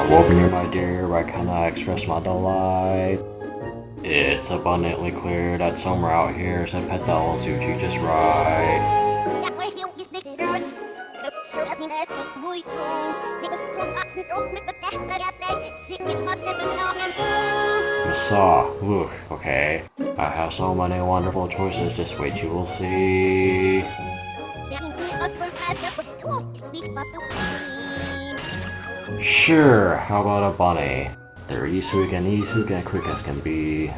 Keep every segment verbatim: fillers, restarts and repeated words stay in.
Welcome here, my dear. Where I cannot express my delight. It's abundantly clear that somewhere out here is a pet that will suit you just right. Massage. Look, okay. I have so many wonderful choices. Just wait, you will see. Sure, how about a bunny? They're easy and easy and quick as can be.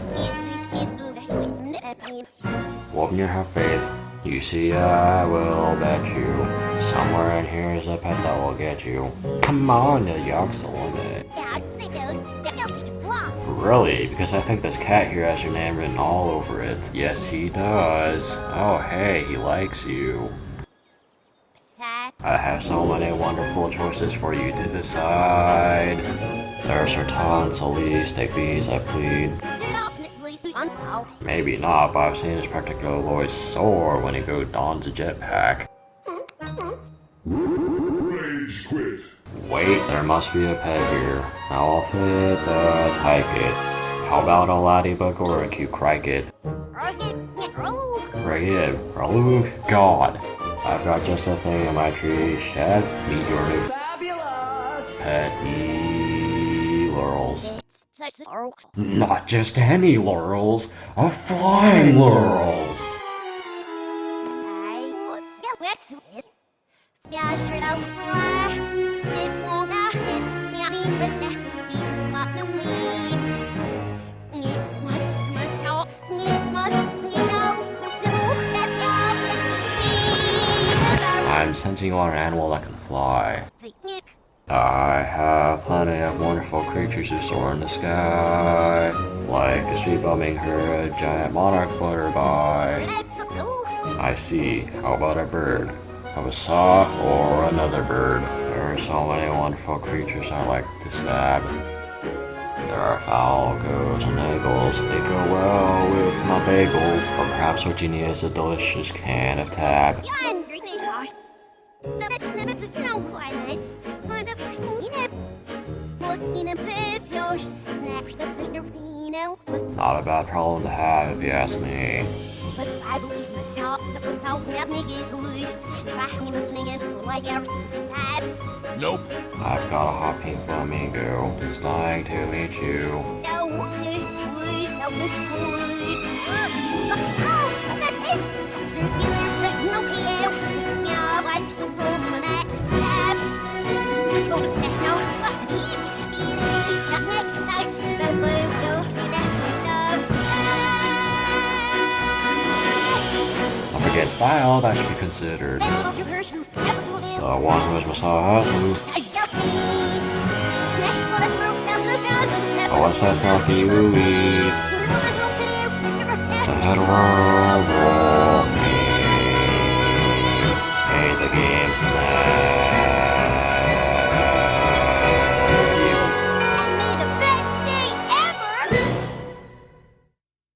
Welcome here, have faith. You see, I will bet you. Somewhere in here is a pet that will get you. Come on, the yog's the limit. Really? Because I think this cat here has your name written all over it. Yes, he does. Oh, hey, he likes you. I have so many wonderful choices for you to decide. There's Sertan, Solis, take these, I plead. Maybe not, but I've seen his particular soar when he goes dons a jetpack. Rage quit. Wait, there must be a pet here. Now I'll fit the type it. How about a ladybug or a cute cricket? Cricket, oh god. I've got just a thing in my tree shed. Meet your new Fabulous! pet e laurels. Not just any laurels, a flying laurels. I'm sensing you are an animal that can fly. I have plenty of wonderful creatures who soar in the sky, like a sweet bumming herd, a giant monarch flutter by. I see. How about a bird? Of a saw or another bird? There are so many wonderful creatures I like to stab. There are fowl, goats, and eagles. They go well with my bagels. Or perhaps what you need is a delicious can of tab. Not a bad problem to have if you ask me. Nope. I've got a hot pink flamingo. It's dying to meet you. Don't forget style, that should be considered. The one who is Messiah I want to selfie movies. The head world.